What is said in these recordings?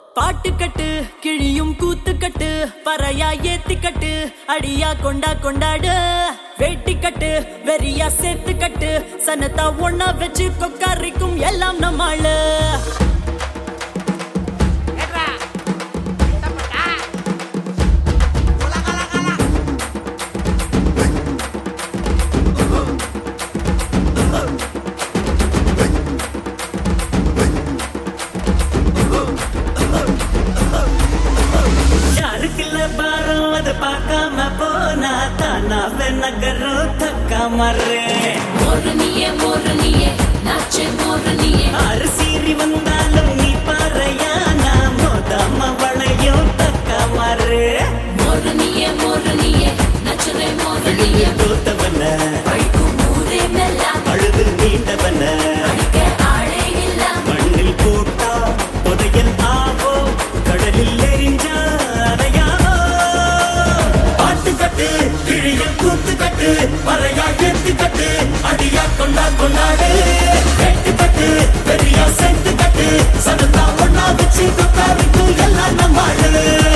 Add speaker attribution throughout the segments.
Speaker 1: பாட்டு கட்டு கிழியும் கூத்து கட்டு பறையா ஏத்தி கட்டு அடியா கொண்டா கொண்டாடு வேட்டி கட்டு வெறியா சேர்த்து கட்டு சனத்தா ஒன்னா வச்சு கொக்காரிக்கும் எல்லாம் நம்மாளு பார்க்காம போனா தானா நகரோ தக்கா மர்றே
Speaker 2: மோரனியே நாச்சே மோரனியே
Speaker 1: ஆறு சீறி வந்தாலும் நீ பாறையா நான் மோதாம வளையோ தக்கா மர்றே
Speaker 2: மோரனியே நச்சரே மோரனியே
Speaker 1: தோத்தவன
Speaker 2: பழிக்கும் ஊரே மெல்லாம்
Speaker 1: அழுது நீண்டவன
Speaker 2: அடிக்க ஆளே இல்ல
Speaker 1: மண்ணில் போட்டா புதையல் ஆவோ கடலில் எரிஞ்சா அறையாவோ பாட்டு கட்டு கிழிய கூத்து கட்டு மறையா ஏத்தி கட்டு அடியா கொண்டா கொண்டாடு வெட்டு கட்டு பெரியா சேர்த்து கட்டு சனத்தா ஒன்னா வச்சு கொக்காரிக்கு எல்லாம் நம்மாடு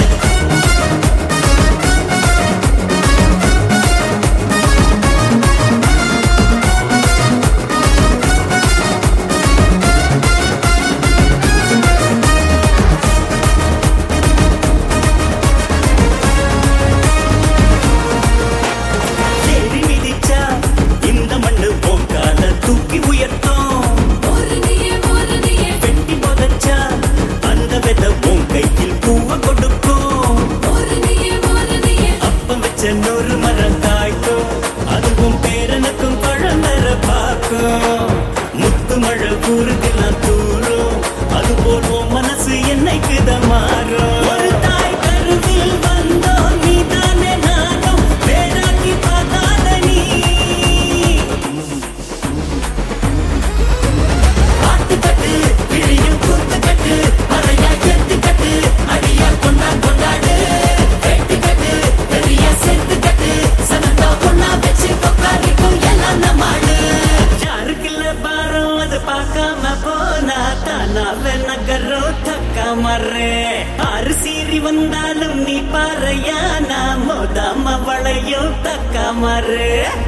Speaker 1: தூக்கி உயர்த்தோம்
Speaker 2: மோரனியே
Speaker 1: வெட்டி போதச்சா அந்த வெத உன் கையில் பூவ கொடுக்கும்
Speaker 2: மோரனியே
Speaker 1: அப்பம் வச்ச நூறு மரம் காய்க்கும் அதுவும் பேரனுக்கும் பழமர பார்க்கும் முத்து மழை ஊருக்கெல்லாம் தூரும் அது போல் மனசு என்னைக்குதான் மாறும் ஒரு தாய் கருவில் வந்தோம் நீ தானே நானும் வேறாக்கி பார்த்தாத நீ பாட்டு கட்டு கிழியும் கூத்து கட்டு மறையா ஏத்தி கட்டு அடியா கொண்டா கொண்டாடு வெட்டி கட்டு பெரியா சேர்த்து கட்டு சனத்தா ஒன்னா வச்சு கொக்காரிக்கும் எல்லாம் நம்மாடு யாருக்குள்ள பாரம் அது பார்க்காம போனா தானா நகரோ தக்கா மர்றே ஆறு சீறி வந்தாலும் நீ பாறையா நான் மோதாம வளையோ தக்கா மர்றே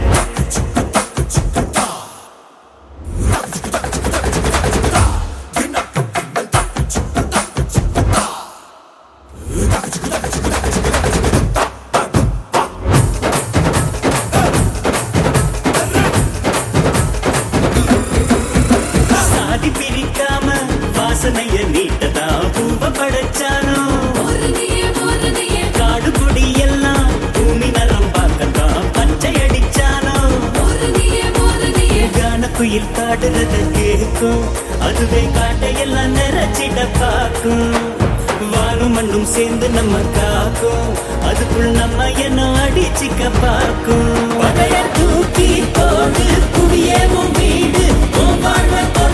Speaker 1: சாதி பிரிக்காம வாசனைய நீட்டதா பூவ படைச்சானோ
Speaker 2: மோரனியே
Speaker 1: காடு கொடி எல்லாம் பூமி நரம் பார்க்கத்தான் பச்சை அடிச்சானோ
Speaker 2: மோரனியே
Speaker 1: கான குயில் காடுறத கேட்கும் அதுவே காட்டையெல்லாம் நிறைச்சிட பார்க்கும் வானும் மண்ணும் சேர்ந்து நம்ம காக்கும் அதுக்குள் நம்ம என்ன அடிச்சுக்க பார்க்கும் பகைய தூக்கி போடு புவியே உன் வீடு உன் வாழ்வை